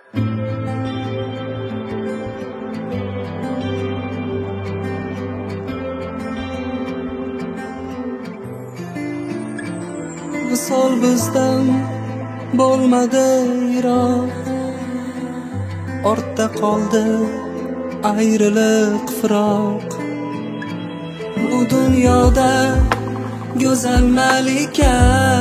Visol bizdan bo'lmadi yiroq, ortda qoldi ayriliq firoq. Bu dunyoda go'zal malika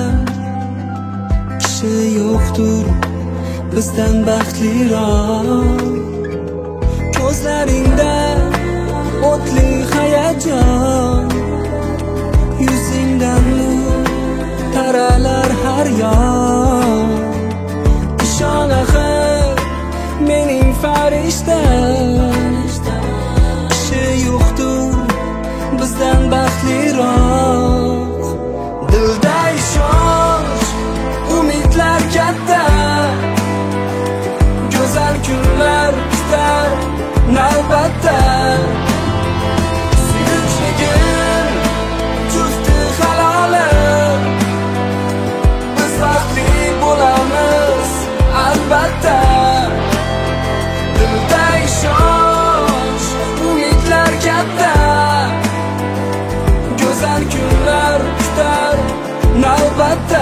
kishi yo'qdir bizdan baxtliroq. Ko'zlaringda o'tli hayajon, yuzingdan nur taralar har yon. Ishon axir mening farishtam, kishi yo'qdir bizdan baxtliroq. Dilda ishonch, umidlar katta, go'zal kunlar kutar navbatda. Suyukligim jufti halolim, biz baxtli bo'lamiz albatta. Dilda ishonch, umidlar katta, go'zal kunlar kutar navbatda.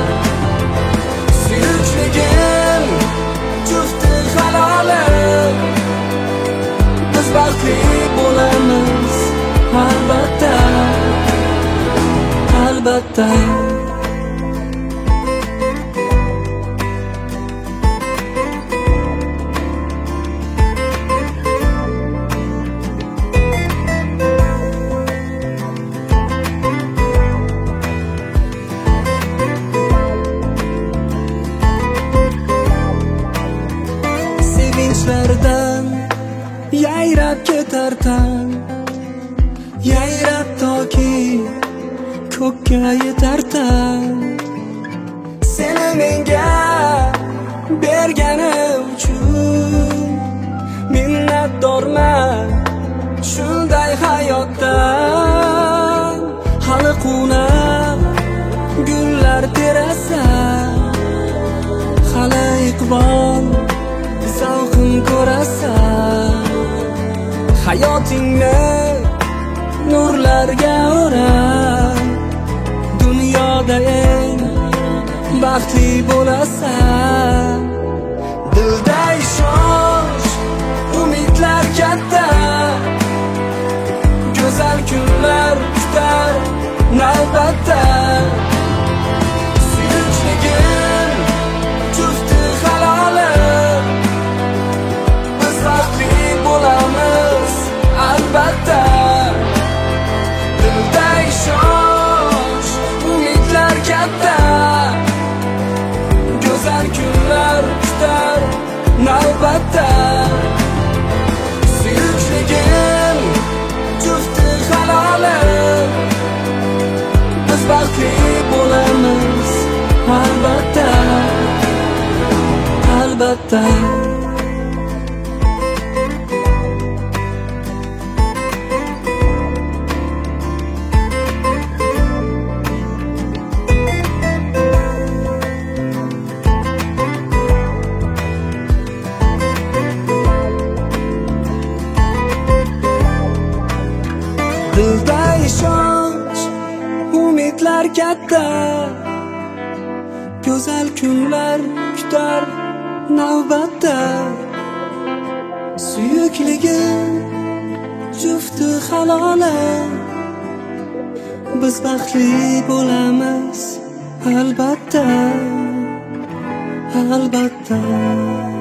Suyukligim jufti halolim, biz baxtli bo'lamiz albatta, albatta. Sevinchlardan yayrab ketar tan, yayrab toki ko'kka yetar tan. Seni menga bergani uchun minnatdorman shunday hayotdan. Hali qunab gullar terasan, hali iqbol zavqin ko'rasan. Hayotingni nurlarga o'rab, dunyoda eng baxtli bo'lasan. Dilda ishonch, umidlar katta, go'zal kunlar kutar navbatda. Suyukligim jufti halolim, biz baxtli bo'lamiz albatta. Dilda ishonch, umidlar katta, go'zal kunlar kutar navbatda. Suyukligim jufti halolim, biz baxtli bo'lamiz albatta, albatta. Dilda ishonch, umidlar katta, go'zal kunlar kutar navbatda. Suyukligim jufti halolim, biz baxtli bo'lamiz albatta, albatta.